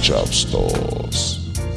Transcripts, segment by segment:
Chop Stars.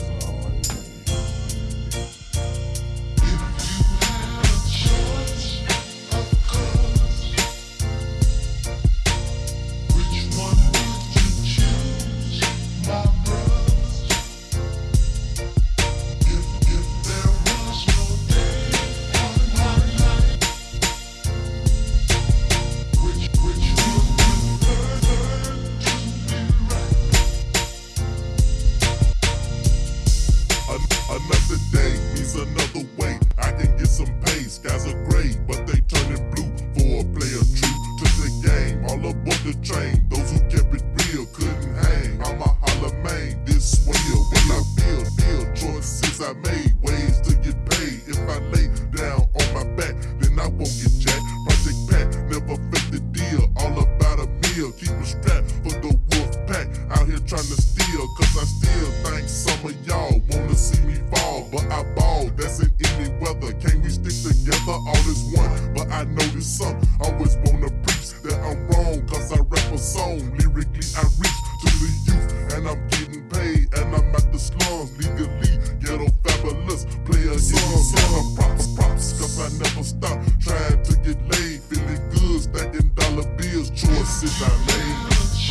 Another day means another way. I can get some pay. Skies are gray, but they turning blue for a player true to the game. All aboard the train. Those who kept it real couldn't hang. I'm a holler main. This wheel when I feel choices I made, ways to get paid. If I lay down on my back, then I won't get jacked. Project Pat never fit the deal. All about a meal. Keep a strap for the wolf pack. Out here trying to steal, cause I still think some of y'all wanna see me fall, but I ball, that's in any weather. Can't we stick together? All is one, but I notice some always wanna preach that I'm wrong, cause I rap a song. Lyrically I reach to the youth, and I'm getting paid, and I'm at the slums. Legally, ghetto fabulous, play a song. Props, cause I never stop trying to get laid. Feeling good, stacking dollar bills, choices I made.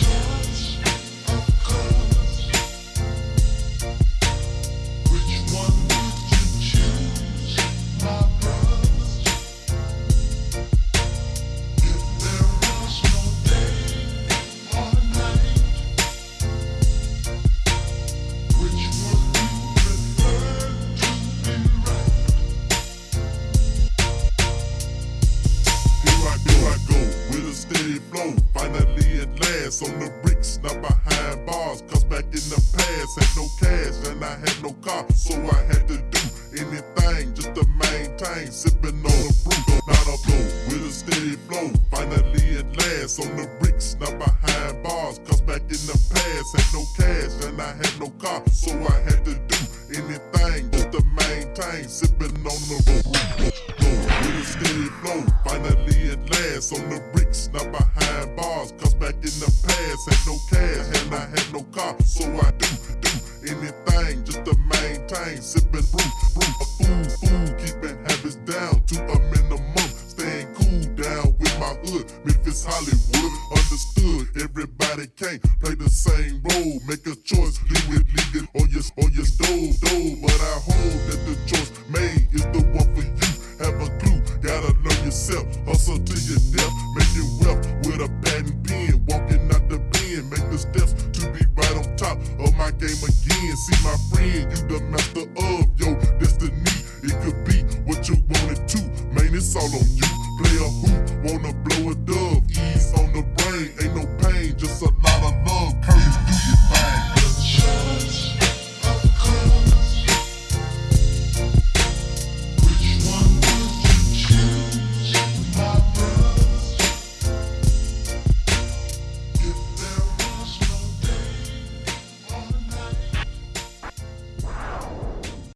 Steady flow, finally at last on the bricks, not behind bars. Cause back in the past, had no cash and I had no car, so I had to do anything just to maintain. Sipping on a brew, not a blow, with a steady flow, finally at last on the bricks, not behind bars. Cause back in the past, had no cash and I had no car, so I had to do anything just to maintain. Sipping on the brew, with a steady flow, finally at last on the bricks, not behind bars. Cause back in the past, had no cash and I had no car, so I do anything just to maintain. Sipping brew, a fool, keeping habits down to a minimum. Staying cool down with my hood, Memphis, Hollywood. Understood, everybody can't play the same role. Make a choice, leave it on your stove. But I hope that the choice made is the one for you. Have a clue, gotta learn yourself. Hustle to your death, making wealth with a patent pen. Walking out the pen, make the steps to be right on top of my game again. See my friend, you the master of your destiny. It could be what you wanted to, man, it's all on you. Play a hoop, wanna blow a dove, ease on the brain. Ain't no